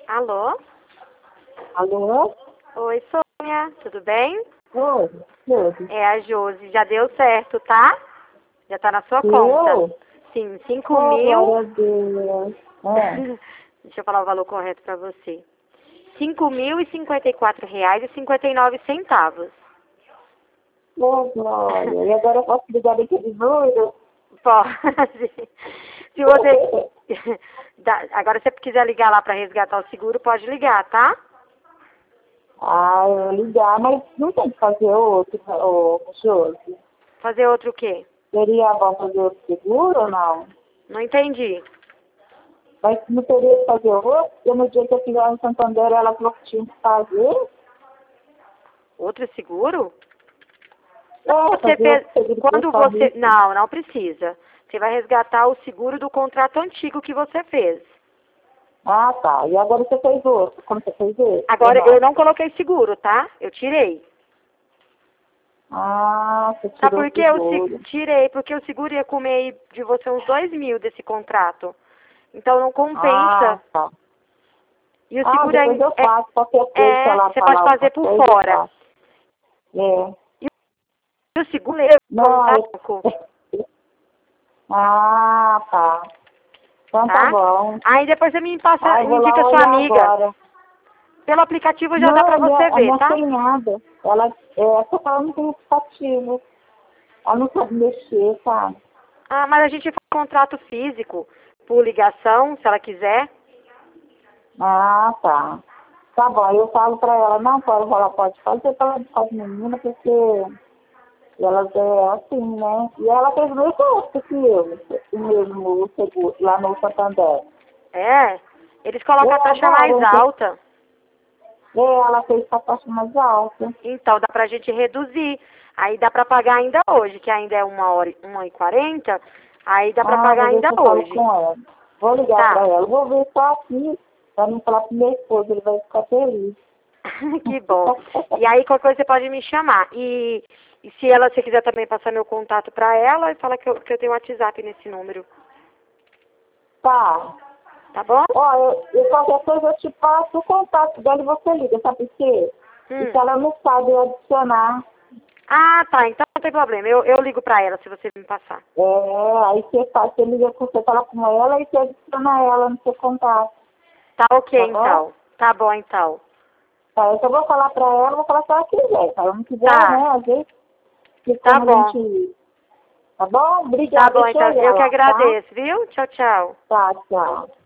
Alô? Alô? Oi, Sônia. Tudo bem? Oi, tudo. É a Josi. Já deu certo, tá? Já tá na sua conta. Eu? Sim, 5 Oh, glória a mil. Deus. Deixa eu falar o valor correto pra você. R$ 5.054,59. Oh, glória. E agora eu posso ligar daquele número? Pode. Se você... Agora, se você quiser ligar lá pra resgatar o seguro, pode ligar, tá? Ah, eu vou ligar, mas não tem que fazer outro, Josi? Fazer outro o quê? Seria bom fazer outro seguro ou não? Não entendi. Mas não teria que fazer outro? Porque no dia que eu fizer em Santander, ela falou que tinha que fazer. Outro seguro? Você Fazer fez... outro seguro Quando por você... isso. Não, não precisa. Você vai resgatar o seguro do contrato antigo que você fez. Ah, tá. E agora você fez outro? Como você fez esse? Ou Agora, eu não? não coloquei seguro, tá? Eu tirei. Ah, você Sabe tirou o por quê? seguro. Tirei, porque o seguro ia comer de você uns 2.000 desse contrato. Então, não compensa. Ah, tá. E o Ah, seguro depois eu faço qualquer coisa, se ela você pode falar fazer alguma por coisa, eu fora. faço. É. E o seguro é Não, contato, Ah, tá. Então tá tá? bom. Aí depois você Ah, eu me vou indica lá a sua olhar amiga. agora. Pelo aplicativo já dá Não, pra você a ver, minha tá? cunhada, só que ela não tem aplicativo. Ela não sabe mexer, sabe? Ah, mas a gente faz contrato físico, por ligação, se ela quiser. Ah, tá. Tá bom, eu falo pra ela, não, ela pode fazer pra ela de menina, porque elas é assim, né? E ela fez o mesmo gosto que eu, o mesmo o seguro, lá no Santander. É, eles colocam a taxa mais Agora, alta. ela fez com a taxa mais alta. Então, dá pra gente reduzir. Aí dá pra pagar ainda hoje, que ainda é 1h40. Aí dá pra Ah, pagar vou ver ainda se eu falo hoje. com ela. Vou ligar Tá. pra ela. Vou ver só aqui, pra mim falar pro meu esposo, ele vai ficar feliz. Que bom. E aí, qualquer coisa você pode me chamar. E se você quiser também passar meu contato pra ela, e fala que eu tenho WhatsApp nesse número. Tá. Tá bom? Ó, eu qualquer coisa eu te passo o contato dela e você liga, sabe por quê? E se ela não sabe adicionar, Ah, tá. Então não tem problema. Eu ligo pra ela se você me passar. aí você liga com você, fala com ela e você adiciona ela no seu contato, Tá ok, tá bom? então. Tá bom, então. Tá, eu só vou falar pra ela, vou falar se ela quiser, se ela não quiser, Tá. né, às vezes, que Tá como a bom. gente, tá bom? Tá Obrigada, bom, deixa eu então. olhar Eu que lá, tá? agradeço, viu? Tchau, tchau. Tá, tchau.